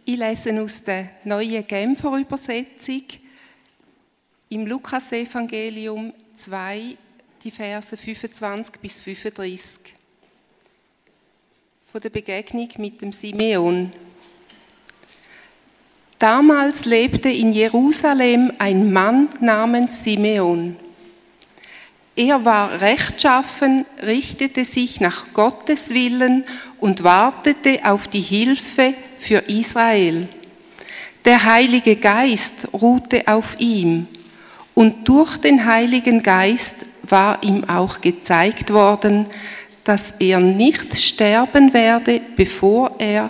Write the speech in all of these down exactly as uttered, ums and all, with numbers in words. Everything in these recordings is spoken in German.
Ich lese aus der neuen Genfer Übersetzung im Lukas-Evangelium zwei, die Verse fünfundzwanzig bis fünfunddreißig. Von der Begegnung mit dem Simeon. Damals lebte in Jerusalem ein Mann namens Simeon. Er war rechtschaffen, richtete sich nach Gottes Willen und wartete auf die Hilfe für Israel. Der Heilige Geist ruhte auf ihm und durch den Heiligen Geist war ihm auch gezeigt worden, dass er nicht sterben werde, bevor er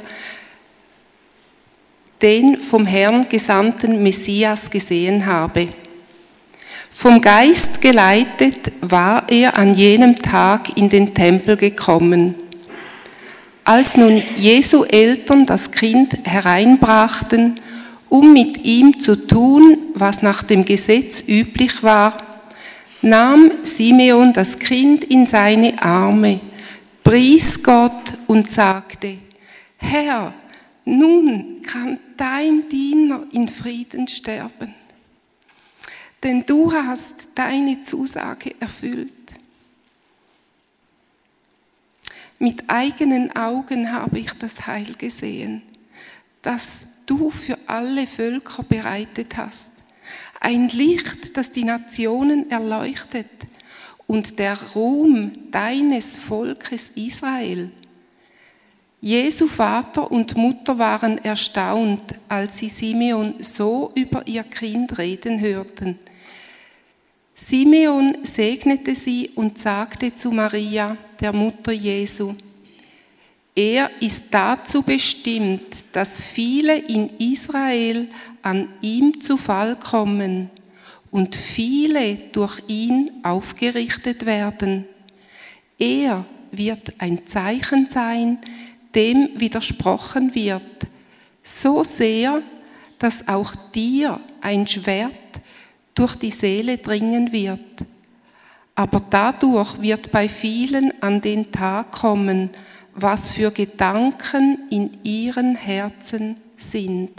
den vom Herrn gesandten Messias gesehen habe. Vom Geist geleitet war er an jenem Tag in den Tempel gekommen. Als nun Jesu Eltern das Kind hereinbrachten, um mit ihm zu tun, was nach dem Gesetz üblich war, nahm Simeon das Kind in seine Arme, pries Gott und sagte: Herr, nun kann dein Diener in Frieden sterben, denn du hast deine Zusage erfüllt. Mit eigenen Augen habe ich das Heil gesehen, das du für alle Völker bereitet hast. Ein Licht, das die Nationen erleuchtet und der Ruhm deines Volkes Israel. Jesu Vater und Mutter waren erstaunt, als sie Simeon so über ihr Kind reden hörten. Simeon segnete sie und sagte zu Maria, der Mutter Jesu: Er ist dazu bestimmt, dass viele in Israel an ihm zu Fall kommen und viele durch ihn aufgerichtet werden. Er wird ein Zeichen sein, dem widersprochen wird, so sehr, dass auch dir ein Schwert durch die Seele dringen wird. Aber dadurch wird bei vielen an den Tag kommen, was für Gedanken in ihren Herzen sind.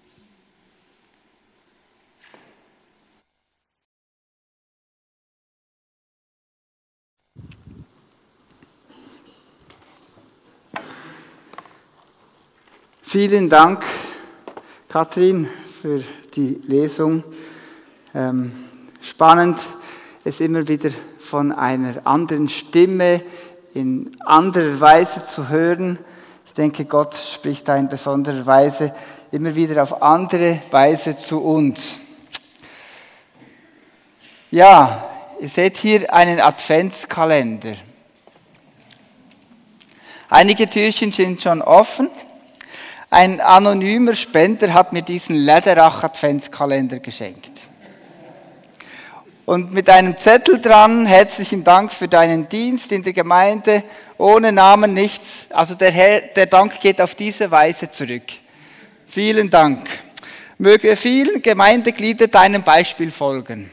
Vielen Dank, Kathrin, für die Lesung. Ähm, spannend, es immer wieder von einer anderen Stimme in anderer Weise zu hören. Ich denke, Gott spricht da in besonderer Weise immer wieder auf andere Weise zu uns. Ja, ihr seht hier einen Adventskalender. Einige Türchen sind schon offen. Ein anonymer Spender hat mir diesen Lederach-Adventskalender geschenkt. Und mit einem Zettel dran: herzlichen Dank für deinen Dienst in der Gemeinde, ohne Namen nichts. Also der, Herr, der Dank geht auf diese Weise zurück. Vielen Dank. Möge vielen Gemeindeglieder deinem Beispiel folgen.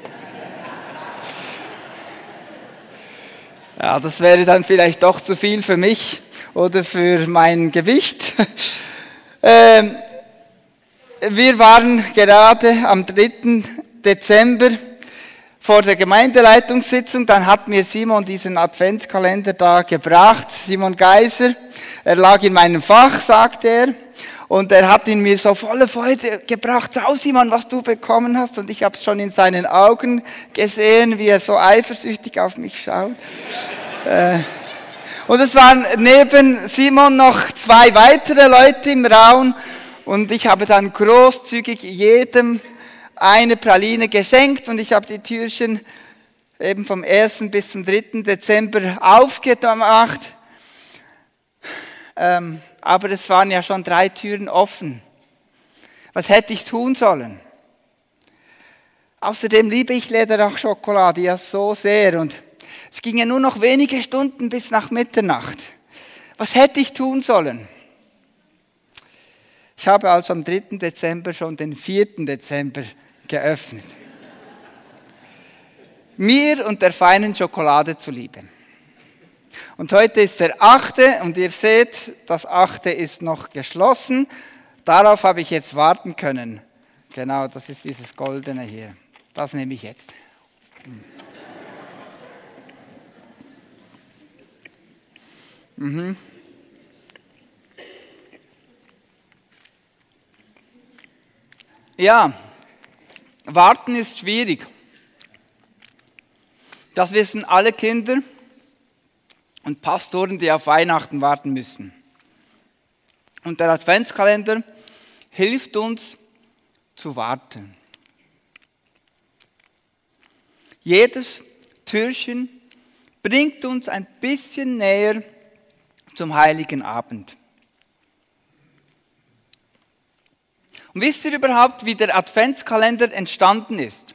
Ja, das wäre dann vielleicht doch zu viel für mich oder für mein Gewicht. Ähm, wir waren gerade am dritten Dezember vor der Gemeindeleitungssitzung, dann hat mir Simon diesen Adventskalender da gebracht, Simon Geiser. Er lag in meinem Fach, sagt er, und er hat ihn mir so voller Freude gebracht. Schau Simon, was du bekommen hast. Und ich habe es schon in seinen Augen gesehen, wie er so eifersüchtig auf mich schaut. äh, Und es waren neben Simon noch zwei weitere Leute im Raum und ich habe dann großzügig jedem eine Praline geschenkt und ich habe die Türchen eben vom ersten bis zum dritten Dezember aufgemacht. Ähm, aber es waren ja schon drei Türen offen. Was hätte ich tun sollen? Außerdem liebe ich Lederach-Schokolade ja so sehr und es ging ja nur noch wenige Stunden bis nach Mitternacht. Was hätte ich tun sollen? Ich habe also am dritten Dezember schon den vierten Dezember geöffnet. Mir und der feinen Schokolade zuliebe. Und heute ist der achte und ihr seht, das achte ist noch geschlossen. darauf habe ich jetzt warten können. Genau, das ist dieses Goldene hier. Das nehme ich jetzt. Mhm. Ja, warten ist schwierig. Das wissen alle Kinder und Pastoren, die auf Weihnachten warten müssen. Und der Adventskalender hilft uns zu warten. Jedes Türchen bringt uns ein bisschen näher zum Heiligen Abend. Und wisst ihr überhaupt, wie der Adventskalender entstanden ist?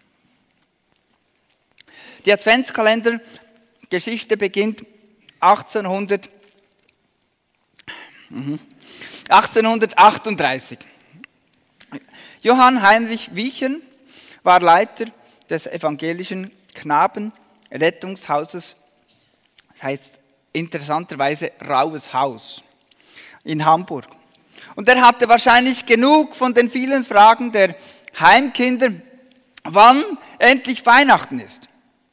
Die Adventskalender-Geschichte beginnt achtzehnhundert, achtzehnhundertachtunddreißig. Johann Heinrich Wiechen war Leiter des evangelischen Knabenrettungshauses, das heißt interessanterweise Rauhes Haus in Hamburg. Und er hatte wahrscheinlich genug von den vielen Fragen der Heimkinder, wann endlich Weihnachten ist.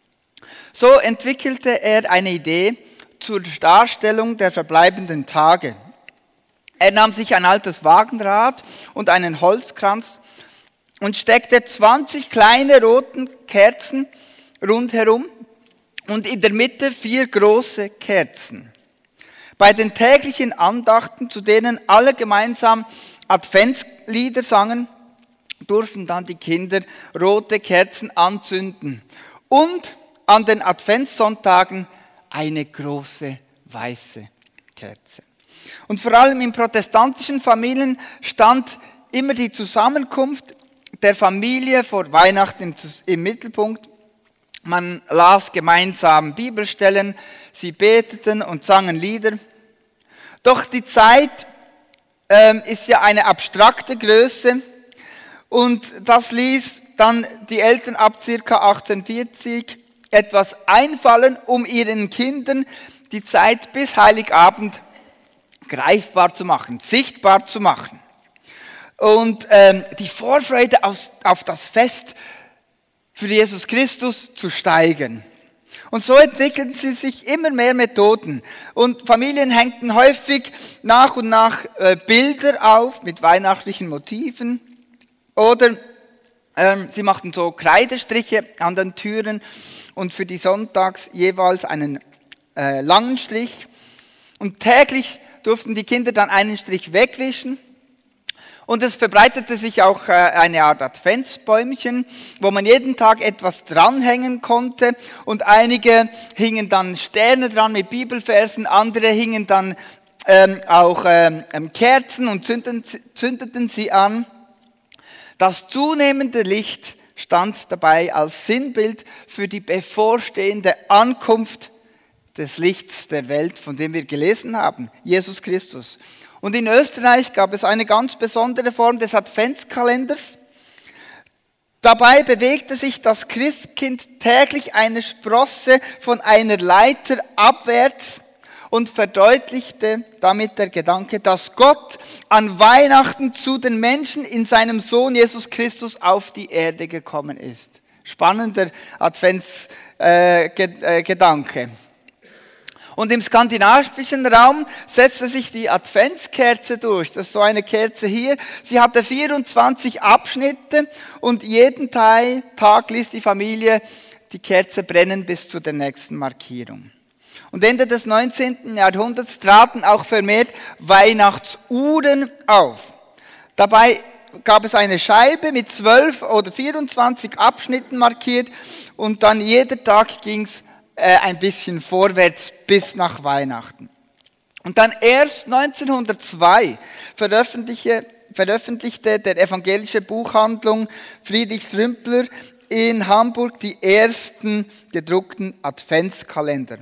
So entwickelte er eine Idee zur Darstellung der verbleibenden Tage. Er nahm sich ein altes Wagenrad und einen Holzkranz und steckte zwanzig kleine rote Kerzen rundherum und in der Mitte vier große Kerzen. Bei den täglichen Andachten, zu denen alle gemeinsam Adventslieder sangen, durften dann die Kinder rote Kerzen anzünden und an den Adventssonntagen eine große weiße Kerze. Und vor allem in protestantischen Familien stand immer die Zusammenkunft der Familie vor Weihnachten im Mittelpunkt. Man las gemeinsam Bibelstellen, sie beteten und sangen Lieder. Doch die Zeit ähm, ist ja eine abstrakte Größe und das ließ dann die Eltern ab ca. achtzehnhundertvierzig etwas einfallen, um ihren Kindern die Zeit bis Heiligabend greifbar zu machen, sichtbar zu machen. Und ähm, die Vorfreude auf, auf das Fest für Jesus Christus zu steigern. Und so entwickelten sie sich immer mehr Methoden. Und Familien hängten häufig nach und nach äh, Bilder auf mit weihnachtlichen Motiven. Oder ähm, sie machten so Kreidestriche an den Türen und für die Sonntags jeweils einen äh, langen Strich. Und täglich durften die Kinder dann einen Strich wegwischen. Und es verbreitete sich auch äh, eine Art Adventsbäumchen, wo man jeden Tag etwas dranhängen konnte. Und einige hingen dann Sterne dran mit Bibelversen, andere hingen dann ähm, auch ähm, Kerzen und zündeten, zündeten sie an. Das zunehmende Licht stand dabei als Sinnbild für die bevorstehende Ankunft des Lichts der Welt, von dem wir gelesen haben, Jesus Christus. Und in Österreich gab es eine ganz besondere Form des Adventskalenders. Dabei bewegte sich das Christkind täglich eine Sprosse von einer Leiter abwärts und verdeutlichte damit der Gedanke, dass Gott an Weihnachten zu den Menschen in seinem Sohn Jesus Christus auf die Erde gekommen ist. Spannender Adventsgedanke. Äh, Und im skandinavischen Raum setzte sich die Adventskerze durch. Das ist so eine Kerze hier. Sie hatte vierundzwanzig Abschnitte und jeden Tag ließ die Familie die Kerze brennen bis zu der nächsten Markierung. Und Ende des neunzehnten Jahrhunderts traten auch vermehrt Weihnachtsuhren auf. Dabei gab es eine Scheibe mit zwölf oder vierundzwanzig Abschnitten markiert und dann jeder Tag ging es ein bisschen vorwärts bis nach Weihnachten. Und dann erst neunzehnhundertzwei veröffentlichte, veröffentlichte der evangelische Buchhandlung Friedrich Trümpler in Hamburg die ersten gedruckten Adventskalender.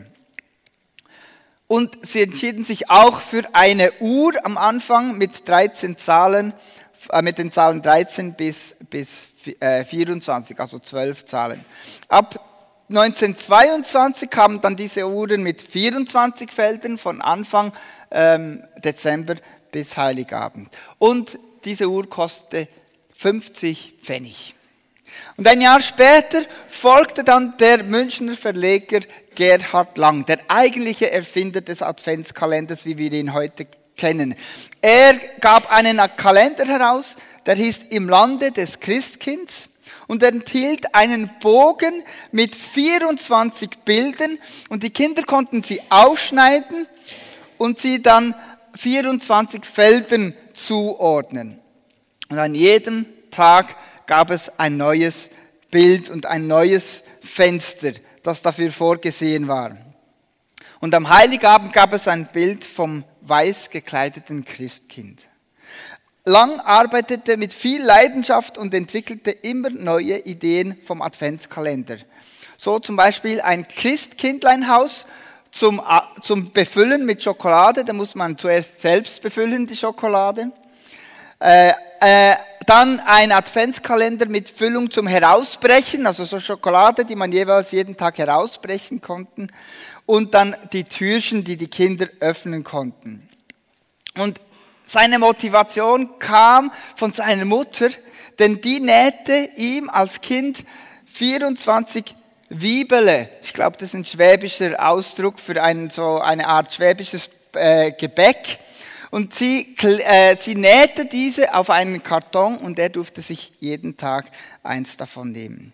Und sie entschieden sich auch für eine Uhr am Anfang mit dreizehn Zahlen, äh, mit den Zahlen dreizehn bis, bis äh, vierundzwanzig, also zwölf Zahlen. Ab neunzehnhundertzweiundzwanzig kamen dann diese Uhren mit vierundzwanzig Feldern von Anfang ähm, Dezember bis Heiligabend. Und diese Uhr kostete fünfzig Pfennig. Und ein Jahr später folgte dann der Münchner Verleger Gerhard Lang, der eigentliche Erfinder des Adventskalenders, wie wir ihn heute kennen. Er gab einen Kalender heraus, der hieß Im Lande des Christkinds und enthielt einen Bogen mit vierundzwanzig Bildern und die Kinder konnten sie ausschneiden und sie dann vierundzwanzig Feldern zuordnen. Und an jedem Tag gab es ein neues Bild und ein neues Fenster, das dafür vorgesehen war. Und am Heiligabend gab es ein Bild vom weiß gekleideten Christkind. Lang arbeitete mit viel Leidenschaft und entwickelte immer neue Ideen vom Adventskalender. So zum Beispiel ein Christkindleinhaus zum, zum Befüllen mit Schokolade. Da muss man zuerst selbst befüllen, die Schokolade. Äh, äh, dann ein Adventskalender mit Füllung zum Herausbrechen, also so Schokolade, die man jeweils jeden Tag herausbrechen konnte. Und dann die Türchen, die die Kinder öffnen konnten. Und seine Motivation kam von seiner Mutter, denn die nähte ihm als Kind vierundzwanzig Wiebele. Ich glaube, das ist ein schwäbischer Ausdruck für einen, so eine Art schwäbisches äh, Gebäck. Und sie, äh, sie nähte diese auf einen Karton und er durfte sich jeden Tag eins davon nehmen.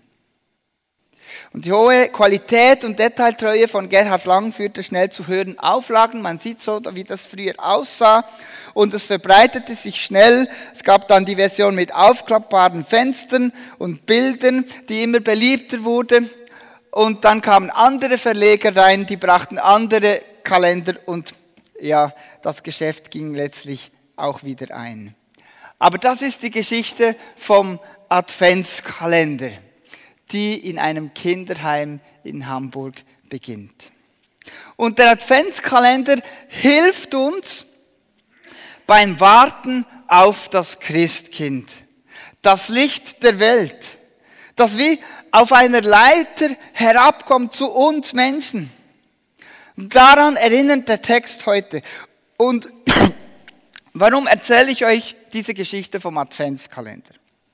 Und die hohe Qualität und Detailtreue von Gerhard Lang führte schnell zu höheren Auflagen. Man sieht so, wie das früher aussah. Und es verbreitete sich schnell. Es gab dann die Version mit aufklappbaren Fenstern und Bildern, die immer beliebter wurde. Und dann kamen andere Verleger rein, die brachten andere Kalender und ja, das Geschäft ging letztlich auch wieder ein. Aber das ist die Geschichte vom Adventskalender, die in einem Kinderheim in Hamburg beginnt. Und der Adventskalender hilft uns beim Warten auf das Christkind, das Licht der Welt, das wie auf einer Leiter herabkommt zu uns Menschen. Daran erinnert der Text heute. Und warum erzähle ich euch diese Geschichte vom Adventskalender?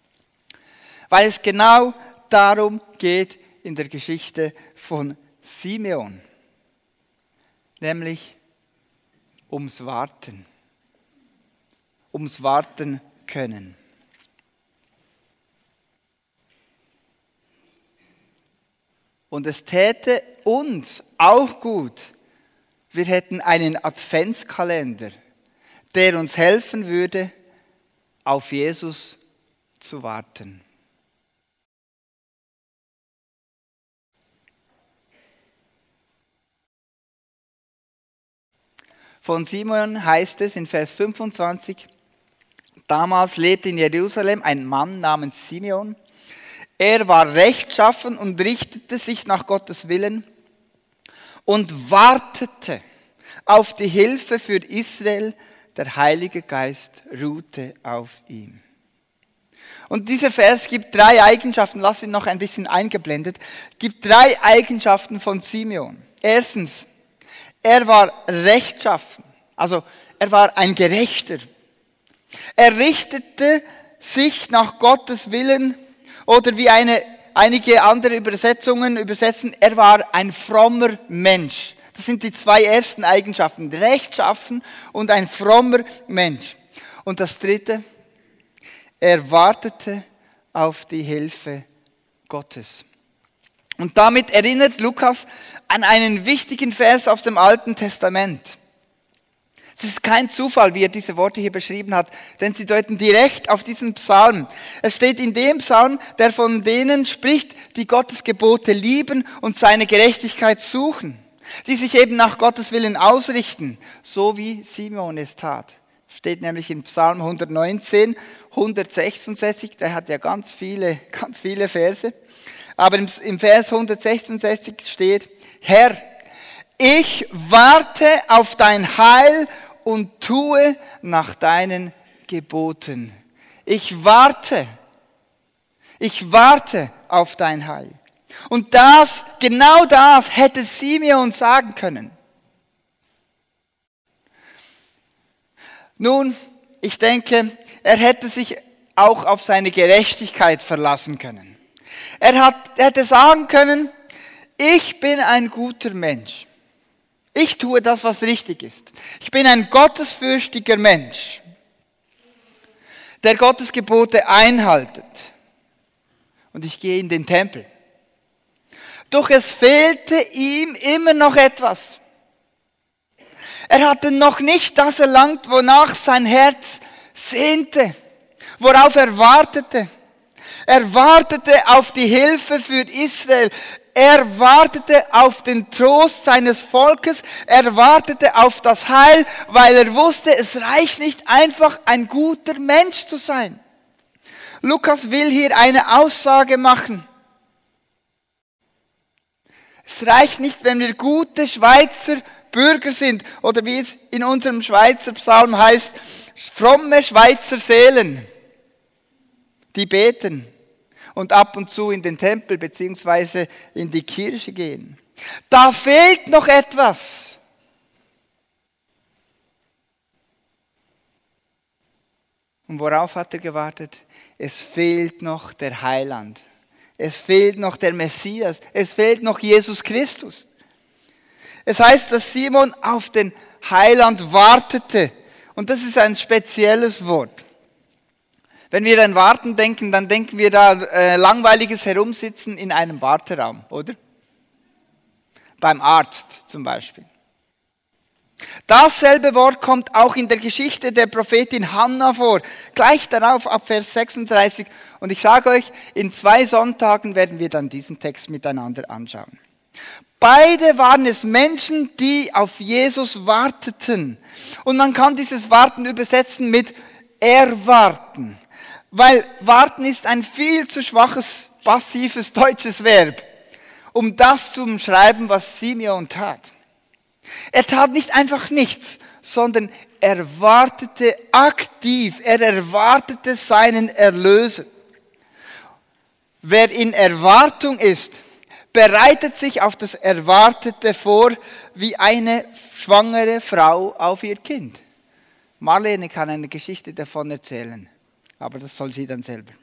Weil es genau darum geht in der Geschichte von Simeon, nämlich ums Warten, ums Warten können. Und es täte uns auch gut, wir hätten einen Adventskalender, der uns helfen würde, auf Jesus zu warten. Von Simeon heißt es in Vers fünfundzwanzig, damals lebte in Jerusalem ein Mann namens Simeon. Er war rechtschaffen und richtete sich nach Gottes Willen und wartete auf die Hilfe für Israel. Der Heilige Geist ruhte auf ihm. Und dieser Vers gibt drei Eigenschaften, lass ihn noch ein bisschen eingeblendet, gibt drei Eigenschaften von Simeon. Erstens, er war rechtschaffen, also er war ein Gerechter. Er richtete sich nach Gottes Willen oder wie eine, einige andere Übersetzungen übersetzen, er war ein frommer Mensch. Das sind die zwei ersten Eigenschaften, rechtschaffen und ein frommer Mensch. Und das dritte, er wartete auf die Hilfe Gottes. Und damit erinnert Lukas an einen wichtigen Vers aus dem Alten Testament. Es ist kein Zufall, wie er diese Worte hier beschrieben hat, denn sie deuten direkt auf diesen Psalm. Es steht in dem Psalm, der von denen spricht, die Gottes Gebote lieben und seine Gerechtigkeit suchen, die sich eben nach Gottes Willen ausrichten, so wie Simeon es tat. Steht nämlich in Psalm hundertneunzehn, hundertsechsundsechzig, der hat ja ganz viele, ganz viele Verse. Aber im, im Vers hundertsechsundsechzig steht, Herr, ich warte auf dein Heil und tue nach deinen Geboten. Ich warte, ich warte auf dein Heil. Und das, genau das hätte Simeon sagen können. Nun, ich denke, er hätte sich auch auf seine Gerechtigkeit verlassen können. Er, hat, er hätte sagen können, ich bin ein guter Mensch. Ich tue das, was richtig ist. Ich bin ein gottesfürchtiger Mensch, der Gottes Gebote einhaltet. Und ich gehe in den Tempel. Doch es fehlte ihm immer noch etwas. Er hatte noch nicht das erlangt, wonach sein Herz sehnte, worauf er wartete. Er wartete auf die Hilfe für Israel. Er wartete auf den Trost seines Volkes. Er wartete auf das Heil, weil er wusste, es reicht nicht einfach, ein guter Mensch zu sein. Lukas will hier eine Aussage machen. Es reicht nicht, wenn wir gute Schweizer Bürger sind, oder wie es in unserem Schweizer Psalm heißt, fromme Schweizer Seelen, die beten und ab und zu in den Tempel bzw. in die Kirche gehen. Da fehlt noch etwas. Und worauf hat er gewartet? Es fehlt noch der Heiland. Es fehlt noch der Messias. Es fehlt noch Jesus Christus. Es heißt, dass Simon auf den Heiland wartete. Und das ist ein spezielles Wort. Wenn wir an Warten denken, dann denken wir da äh, langweiliges Herumsitzen in einem Warteraum, oder? Beim Arzt zum Beispiel. Dasselbe Wort kommt auch in der Geschichte der Prophetin Hannah vor. Gleich darauf ab Vers sechsunddreißig. Und ich sage euch, in zwei Sonntagen werden wir dann diesen Text miteinander anschauen. Beide waren es Menschen, die auf Jesus warteten. Und man kann dieses Warten übersetzen mit erwarten. Weil warten ist ein viel zu schwaches, passives deutsches Verb, um das zu umschreiben, was Simeon tat. Er tat nicht einfach nichts, sondern er wartete aktiv, er erwartete seinen Erlöser. Wer in Erwartung ist, bereitet sich auf das Erwartete vor, wie eine schwangere Frau auf ihr Kind. Marlene kann eine Geschichte davon erzählen, aber das soll sie dann selber.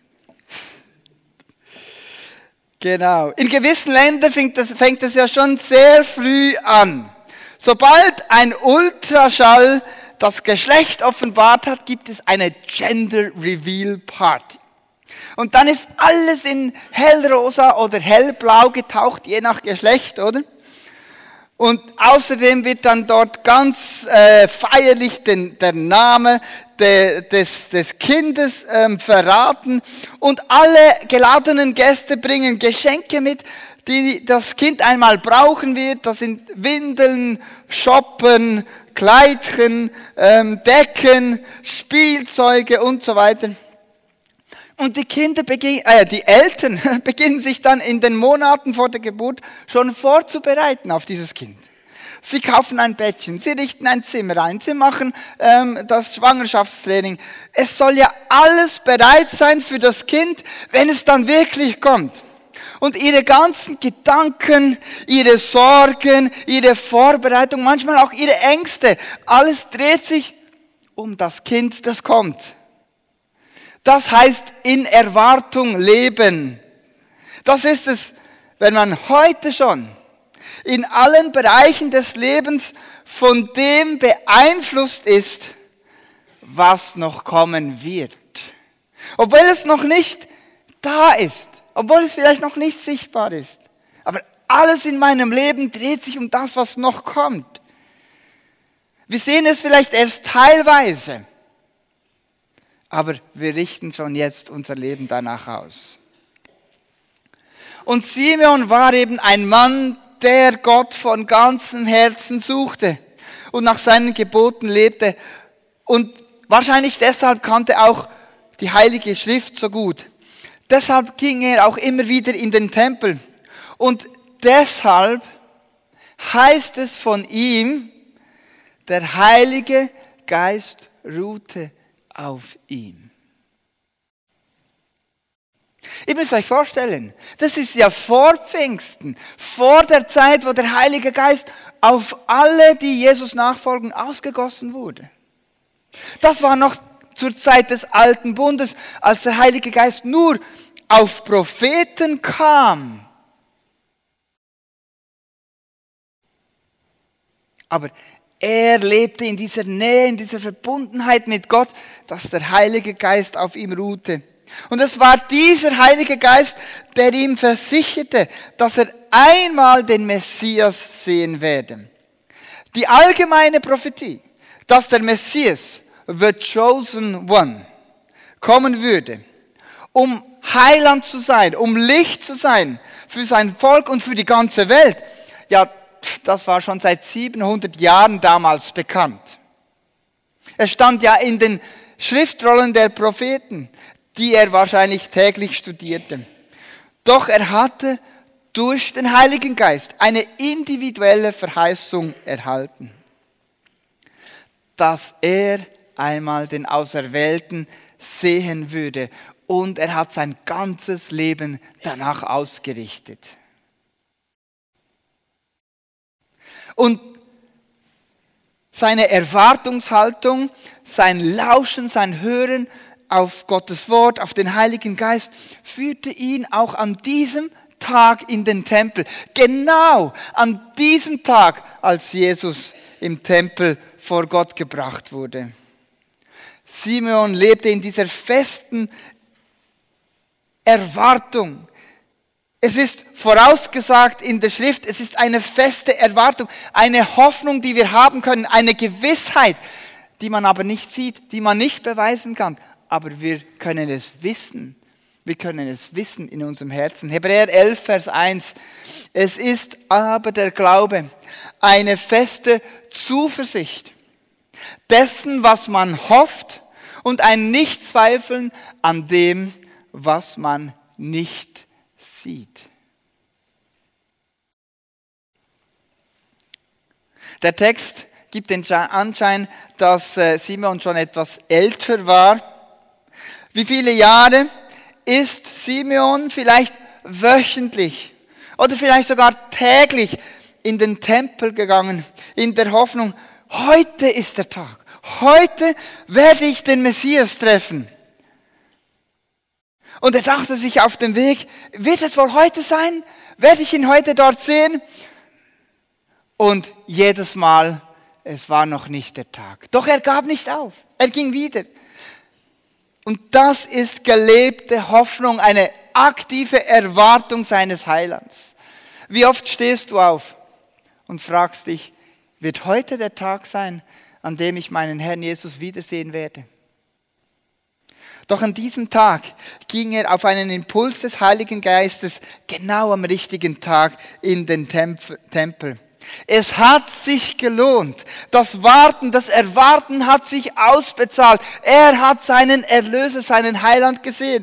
Genau. In gewissen Ländern fängt das, fängt das ja schon sehr früh an. Sobald ein Ultraschall das Geschlecht offenbart hat, gibt es eine Gender Reveal Party. Und dann ist alles in hellrosa oder hellblau getaucht, je nach Geschlecht, oder? Und außerdem wird dann dort ganz äh, feierlich den, der Name de, des, des Kindes ähm, verraten. Und alle geladenen Gäste bringen Geschenke mit, die das Kind einmal brauchen wird. Das sind Windeln, Shoppen, Kleidchen, ähm, Decken, Spielzeuge und so weiter. Und die Kinder beginnen, äh, die Eltern beginnen sich dann in den Monaten vor der Geburt schon vorzubereiten auf dieses Kind. Sie kaufen ein Bettchen, sie richten ein Zimmer ein, sie machen ähm, das Schwangerschaftstraining. Es soll ja alles bereit sein für das Kind, wenn es dann wirklich kommt. Und ihre ganzen Gedanken, ihre Sorgen, ihre Vorbereitung, manchmal auch ihre Ängste, alles dreht sich um das Kind, das kommt. Das heißt in Erwartung leben. Das ist es, wenn man heute schon in allen Bereichen des Lebens von dem beeinflusst ist, was noch kommen wird. Obwohl es noch nicht da ist, obwohl es vielleicht noch nicht sichtbar ist. Aber alles in meinem Leben dreht sich um das, was noch kommt. Wir sehen es vielleicht erst teilweise. Aber wir richten schon jetzt unser Leben danach aus. Und Simeon war eben ein Mann, der Gott von ganzem Herzen suchte und nach seinen Geboten lebte. Und wahrscheinlich deshalb kannte auch die Heilige Schrift so gut. Deshalb ging er auch immer wieder in den Tempel. Und deshalb heißt es von ihm, der Heilige Geist ruhte auf ihm. Ihr müsst euch vorstellen, das ist ja vor Pfingsten, vor der Zeit, wo der Heilige Geist auf alle, die Jesus nachfolgen, ausgegossen wurde. Das war noch zur Zeit des Alten Bundes, als der Heilige Geist nur auf Propheten kam. Aber er lebte in dieser Nähe, in dieser Verbundenheit mit Gott, dass der Heilige Geist auf ihm ruhte. Und es war dieser Heilige Geist, der ihm versicherte, dass er einmal den Messias sehen werde. Die allgemeine Prophetie, dass der Messias, the chosen one, kommen würde, um Heiland zu sein, um Licht zu sein für sein Volk und für die ganze Welt, ja, das war schon seit siebenhundert Jahren damals bekannt. Es stand ja in den Schriftrollen der Propheten, die er wahrscheinlich täglich studierte. Doch er hatte durch den Heiligen Geist eine individuelle Verheißung erhalten, dass er einmal den Auserwählten sehen würde, und er hat sein ganzes Leben danach ausgerichtet. Und seine Erwartungshaltung, sein Lauschen, sein Hören auf Gottes Wort, auf den Heiligen Geist, führte ihn auch an diesem Tag in den Tempel. Genau an diesem Tag, als Jesus im Tempel vor Gott gebracht wurde. Simeon lebte in dieser festen Erwartung. Es ist vorausgesagt in der Schrift, es ist eine feste Erwartung, eine Hoffnung, die wir haben können, eine Gewissheit, die man aber nicht sieht, die man nicht beweisen kann. Aber wir können es wissen. Wir können es wissen in unserem Herzen. Hebräer elf, Vers eins. Es ist aber der Glaube, eine feste Zuversicht dessen, was man hofft, und ein Nichtzweifeln an dem, was man nicht sieht. Der Text gibt den Anschein, dass Simeon schon etwas älter war. Wie viele Jahre ist Simeon vielleicht wöchentlich oder vielleicht sogar täglich in den Tempel gegangen, in der Hoffnung, heute ist der Tag, heute werde ich den Messias treffen. Und er dachte sich auf dem Weg, wird es wohl heute sein? Werde ich ihn heute dort sehen? Und jedes Mal, es war noch nicht der Tag. Doch er gab nicht auf, er ging wieder. Und das ist gelebte Hoffnung, eine aktive Erwartung seines Heilands. Wie oft stehst du auf und fragst dich, wird heute der Tag sein, an dem ich meinen Herrn Jesus wiedersehen werde? Doch an diesem Tag ging er auf einen Impuls des Heiligen Geistes genau am richtigen Tag in den Tempel. Es hat sich gelohnt. Das Warten, das Erwarten hat sich ausbezahlt. Er hat seinen Erlöser, seinen Heiland gesehen.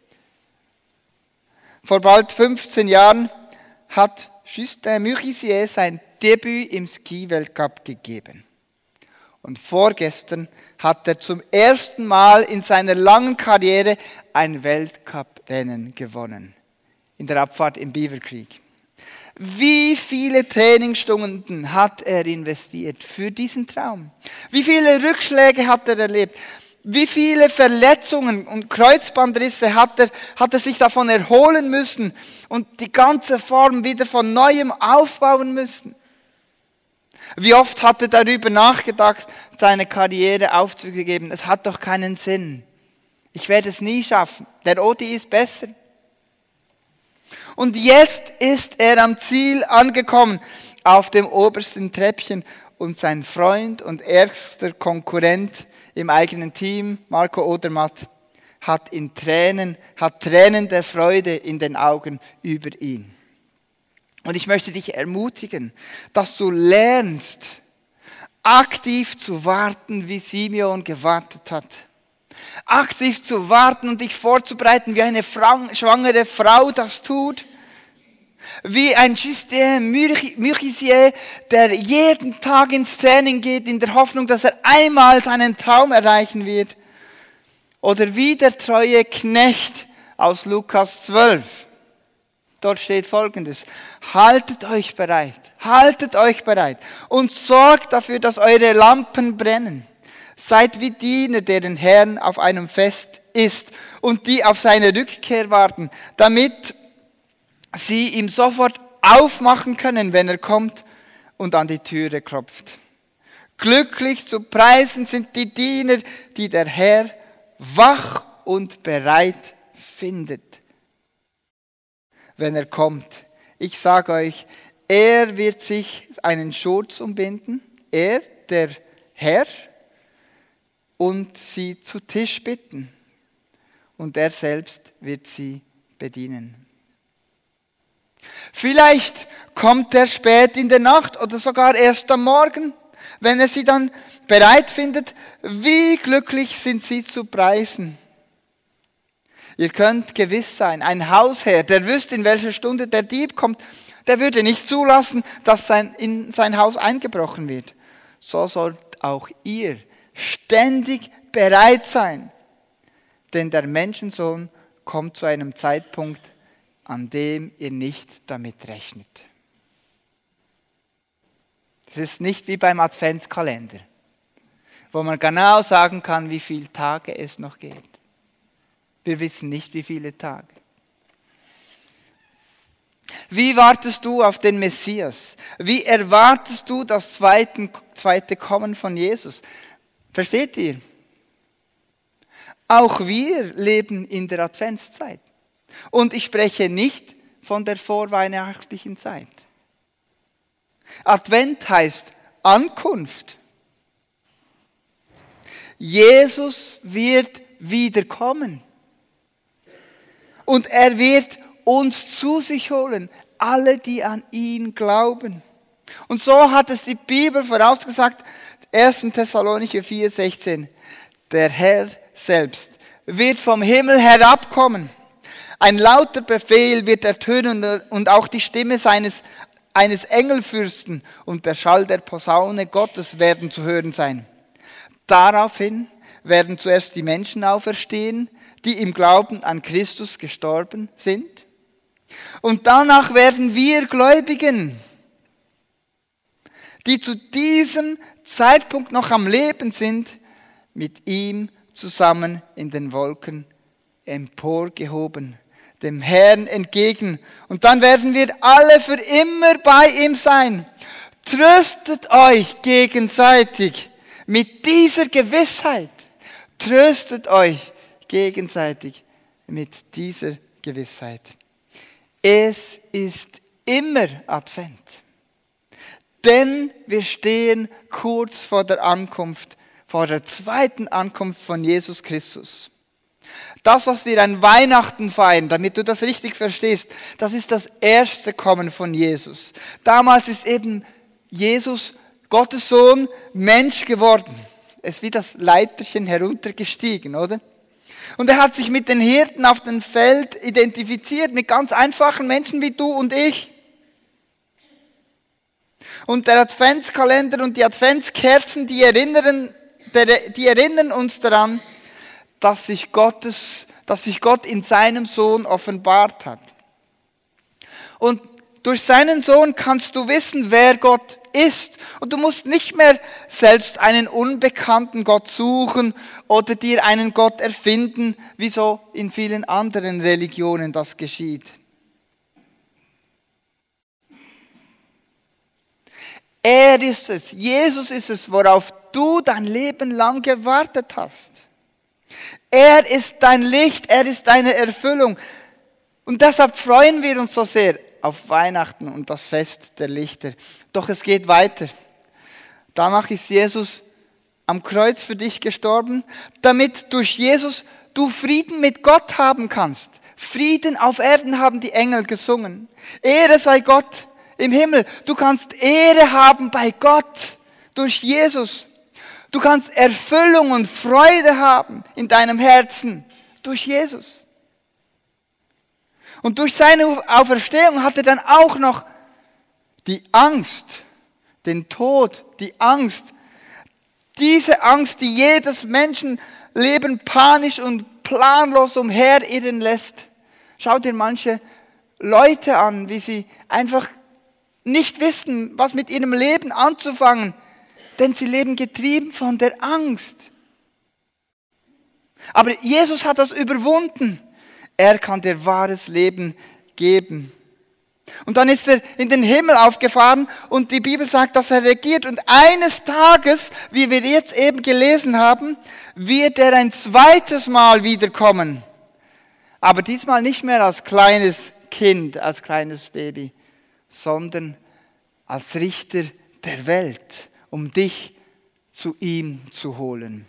Vor bald fünfzehn Jahren hat Justin Murisier sein Debüt im Ski-Weltcup gegeben. Und vorgestern hat er zum ersten Mal in seiner langen Karriere ein Weltcuprennen gewonnen. In der Abfahrt im Beaver Creek. Wie viele Trainingsstunden hat er investiert für diesen Traum? Wie viele Rückschläge hat er erlebt? Wie viele Verletzungen und Kreuzbandrisse hat er, hat er sich davon erholen müssen und die ganze Form wieder von Neuem aufbauen müssen? Wie oft hat er darüber nachgedacht, seine Karriere aufzugeben? Es hat doch keinen Sinn. Ich werde es nie schaffen. Der Odi ist besser. Und jetzt ist er am Ziel angekommen, auf dem obersten Treppchen, und sein Freund und ärgster Konkurrent im eigenen Team, Marco Odermatt, hat in Tränen, hat Tränen der Freude in den Augen über ihn. Und ich möchte dich ermutigen, dass du lernst, aktiv zu warten, wie Simeon gewartet hat. Aktiv zu warten und dich vorzubereiten, wie eine schwangere Frau das tut. Wie ein Justin Murisier, der jeden Tag ins Training geht, in der Hoffnung, dass er einmal seinen Traum erreichen wird. Oder wie der treue Knecht aus Lukas zwölf. Dort steht Folgendes: Haltet euch bereit, haltet euch bereit und sorgt dafür, dass eure Lampen brennen. Seid wie Diener, deren Herrn auf einem Fest ist und die auf seine Rückkehr warten, damit sie ihm sofort aufmachen können, wenn er kommt und an die Türe klopft. Glücklich zu preisen sind die Diener, die der Herr wach und bereit findet, wenn er kommt. Ich sage euch, er wird sich einen Schurz umbinden, er, der Herr, und sie zu Tisch bitten. Und er selbst wird sie bedienen. Vielleicht kommt er spät in der Nacht oder sogar erst am Morgen, wenn er sie dann bereit findet. Wie glücklich sind sie zu preisen. Ihr könnt gewiss sein, ein Hausherr, der wüsste, in welcher Stunde der Dieb kommt, der würde nicht zulassen, dass sein, in sein Haus eingebrochen wird. So sollt auch ihr ständig bereit sein, denn der Menschensohn kommt zu einem Zeitpunkt, an dem ihr nicht damit rechnet. Es ist nicht wie beim Adventskalender, wo man genau sagen kann, wie viele Tage es noch geht. Wir wissen nicht, wie viele Tage. Wie wartest du auf den Messias? Wie erwartest du das zweite, zweite Kommen von Jesus? Versteht ihr? Auch wir leben in der Adventszeit. Und ich spreche nicht von der vorweihnachtlichen Zeit. Advent heißt Ankunft. Jesus wird wiederkommen. Und er wird uns zu sich holen, alle, die an ihn glauben. Und so hat es die Bibel vorausgesagt, erster Thessalonicher vier, sechzehn. Der Herr selbst wird vom Himmel herabkommen. Ein lauter Befehl wird ertönen und auch die Stimme seines, eines Engelfürsten und der Schall der Posaune Gottes werden zu hören sein. Daraufhin werden zuerst die Menschen auferstehen, die im Glauben an Christus gestorben sind. Und danach werden wir Gläubigen, die zu diesem Zeitpunkt noch am Leben sind, mit ihm zusammen in den Wolken emporgehoben, dem Herrn entgegen. Und dann werden wir alle für immer bei ihm sein. Tröstet euch gegenseitig mit dieser Gewissheit. Tröstet euch gegenseitig mit dieser Gewissheit. Es ist immer Advent. Denn wir stehen kurz vor der Ankunft, vor der zweiten Ankunft von Jesus Christus. Das, was wir an Weihnachten feiern, damit du das richtig verstehst, das ist das erste Kommen von Jesus. Damals ist eben Jesus, Gottes Sohn, Mensch geworden. Er ist wie das Leiterchen heruntergestiegen, oder? Und er hat sich mit den Hirten auf dem Feld identifiziert, mit ganz einfachen Menschen wie du und ich. Und der Adventskalender und die Adventskerzen, die erinnern, die erinnern uns daran, dass sich, Gottes, dass sich Gott in seinem Sohn offenbart hat. Und durch seinen Sohn kannst du wissen, wer Gott ist. Und du musst nicht mehr selbst einen unbekannten Gott suchen oder dir einen Gott erfinden, wie so in vielen anderen Religionen das geschieht. Er ist es, Jesus ist es, worauf du dein Leben lang gewartet hast. Er ist dein Licht, er ist deine Erfüllung. Und deshalb freuen wir uns so sehr auf Weihnachten und das Fest der Lichter. Doch es geht weiter. Danach ist Jesus am Kreuz für dich gestorben, damit durch Jesus du Frieden mit Gott haben kannst. Frieden auf Erden haben die Engel gesungen. Ehre sei Gott im Himmel. Du kannst Ehre haben bei Gott durch Jesus. Du kannst Erfüllung und Freude haben in deinem Herzen durch Jesus. Und durch seine Auferstehung hat er dann auch noch die Angst, den Tod, die Angst, diese Angst, die jedes Menschenleben panisch und planlos umherirren lässt. Schau dir manche Leute an, wie sie einfach nicht wissen, was mit ihrem Leben anzufangen. denn sie leben getrieben von der Angst. Aber Jesus hat das überwunden. Er kann dir wahres Leben geben. Und dann ist er in den Himmel aufgefahren und die Bibel sagt, dass er regiert. Und eines Tages, wie wir jetzt eben gelesen haben, wird er ein zweites Mal wiederkommen. Aber diesmal nicht mehr als kleines Kind, als kleines Baby, sondern als Richter der Welt, um dich zu ihm zu holen.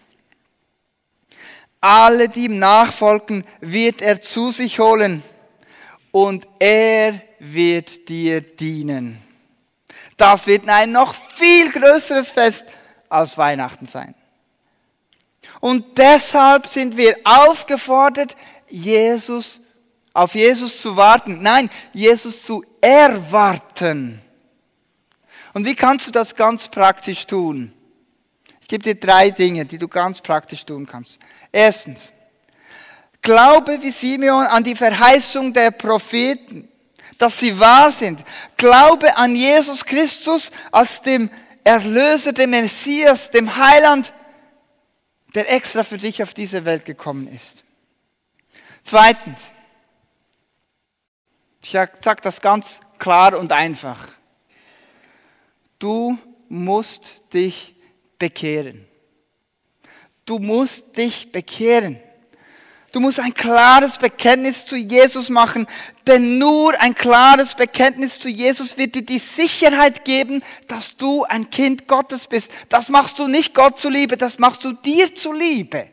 Alle, die ihm nachfolgen, wird er zu sich holen und er wird dir dienen. Das wird ein noch viel größeres Fest als Weihnachten sein. Und deshalb sind wir aufgefordert, Jesus, auf Jesus zu warten. Nein, Jesus zu erwarten. Und wie kannst du das ganz praktisch tun? Ich gebe dir drei Dinge, die du ganz praktisch tun kannst. Erstens, glaube wie Simeon an die Verheißung der Propheten, dass sie wahr sind. Glaube an Jesus Christus als dem Erlöser, dem Messias, dem Heiland, der extra für dich auf diese Welt gekommen ist. Zweitens, ich sage das ganz klar und einfach. Du musst dich bekehren. Du musst dich bekehren. Du musst ein klares Bekenntnis zu Jesus machen, denn nur ein klares Bekenntnis zu Jesus wird dir die Sicherheit geben, dass du ein Kind Gottes bist. Das machst du nicht Gott zuliebe, das machst du dir zuliebe.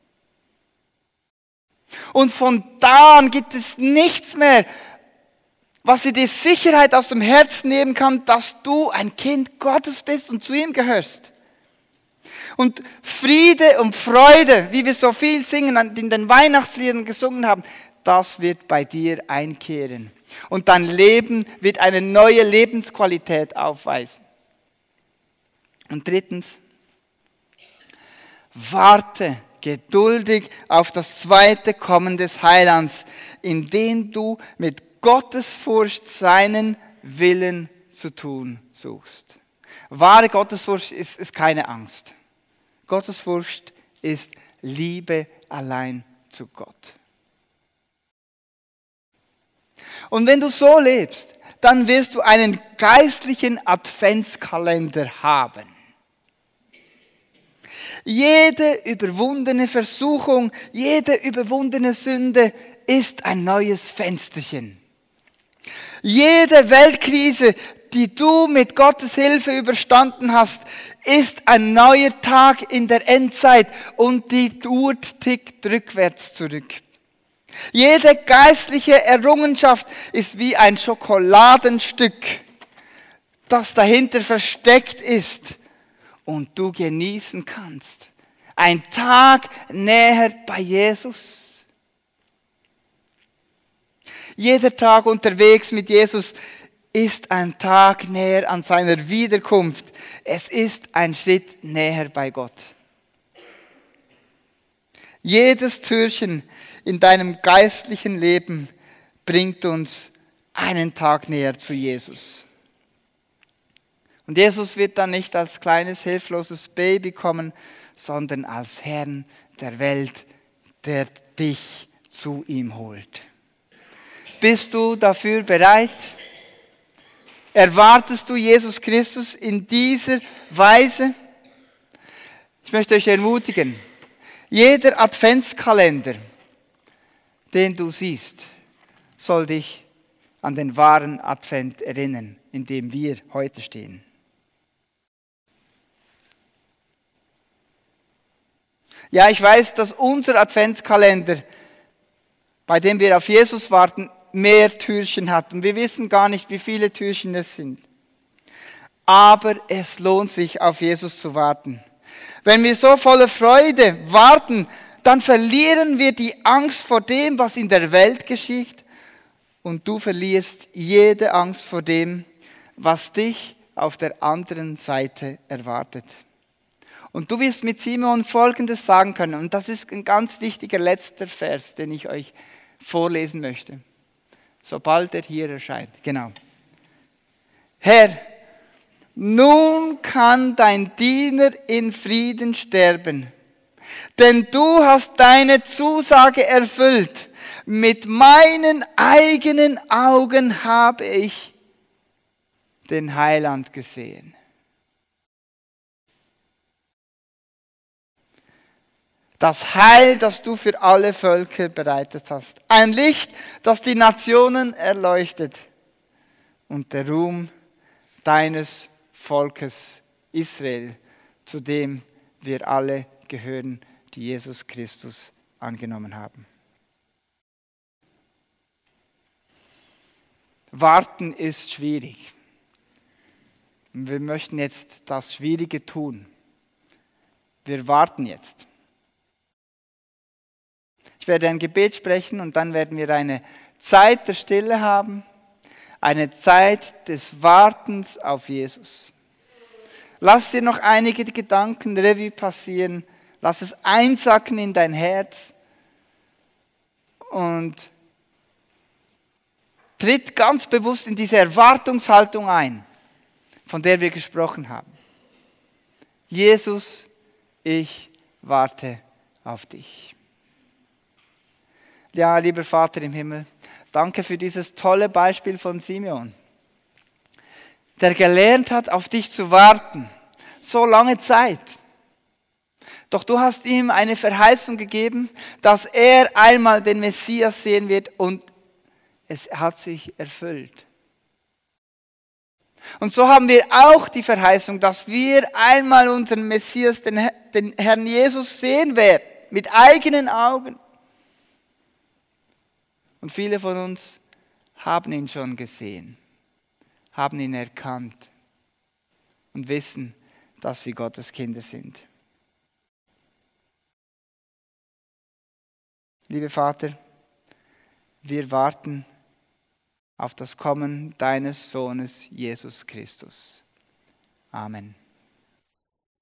Und von da an gibt es nichts mehr, was dir die Sicherheit aus dem Herzen nehmen kann, dass du ein Kind Gottes bist und zu ihm gehörst. Und Friede und Freude, wie wir so viel singen, in den Weihnachtsliedern gesungen haben, das wird bei dir einkehren. Und dein Leben wird eine neue Lebensqualität aufweisen. Und drittens, warte geduldig auf das zweite Kommen des Heilands, indem du mit Gottesfurcht seinen Willen zu tun suchst. Wahre Gottesfurcht ist, ist keine Angst. Gottesfurcht ist Liebe allein zu Gott. Und wenn du so lebst, dann wirst du einen geistlichen Adventskalender haben. Jede überwundene Versuchung, jede überwundene Sünde ist ein neues Fensterchen. Jede Weltkrise, die du mit Gottes Hilfe überstanden hast, ist ein neuer Tag in der Endzeit und die Uhr tickt rückwärts zurück. Jede geistliche Errungenschaft ist wie ein Schokoladenstück, das dahinter versteckt ist und du genießen kannst. Ein Tag näher bei Jesus. Jeder Tag unterwegs mit Jesus ist ein Tag näher an seiner Wiederkunft. Es ist ein Schritt näher bei Gott. Jedes Türchen in deinem geistlichen Leben bringt uns einen Tag näher zu Jesus. Und Jesus wird dann nicht als kleines, hilfloses Baby kommen, sondern als Herrn der Welt, der dich zu ihm holt. Bist du dafür bereit? Erwartest du Jesus Christus in dieser Weise? Ich möchte euch ermutigen, jeder Adventskalender, den du siehst, soll dich an den wahren Advent erinnern, in dem wir heute stehen. Ja, ich weiß, dass unser Adventskalender, bei dem wir auf Jesus warten, mehr Türchen hat. Und wir wissen gar nicht, wie viele Türchen es sind. Aber es lohnt sich, auf Jesus zu warten. Wenn wir so voller Freude warten, dann verlieren wir die Angst vor dem, was in der Welt geschieht. Und du verlierst jede Angst vor dem, was dich auf der anderen Seite erwartet. Und du wirst mit Simon Folgendes sagen können. Und das ist ein ganz wichtiger letzter Vers, den ich euch vorlesen möchte. Sobald er hier erscheint. Genau. Herr, nun kann dein Diener in Frieden sterben, denn du hast deine Zusage erfüllt. Mit meinen eigenen Augen habe ich den Heiland gesehen. Das Heil, das du für alle Völker bereitet hast. Ein Licht, das die Nationen erleuchtet. Und der Ruhm deines Volkes Israel, zu dem wir alle gehören, die Jesus Christus angenommen haben. Warten ist schwierig. Und wir möchten jetzt das Schwierige tun. Wir warten jetzt. Ich werde ein Gebet sprechen und dann werden wir eine Zeit der Stille haben, eine Zeit des Wartens auf Jesus. Lass dir noch einige Gedanken Revue passieren, lass es einsacken in dein Herz und tritt ganz bewusst in diese Erwartungshaltung ein, von der wir gesprochen haben. Jesus, ich warte auf dich. Ja, lieber Vater im Himmel, danke für dieses tolle Beispiel von Simeon, der gelernt hat, auf dich zu warten, so lange Zeit. Doch du hast ihm eine Verheißung gegeben, dass er einmal den Messias sehen wird und es hat sich erfüllt. Und so haben wir auch die Verheißung, dass wir einmal unseren Messias, den, den Herrn Jesus, sehen werden, mit eigenen Augen. Und viele von uns haben ihn schon gesehen, haben ihn erkannt und wissen, dass sie Gottes Kinder sind. Lieber Vater, wir warten auf das Kommen deines Sohnes Jesus Christus. Amen.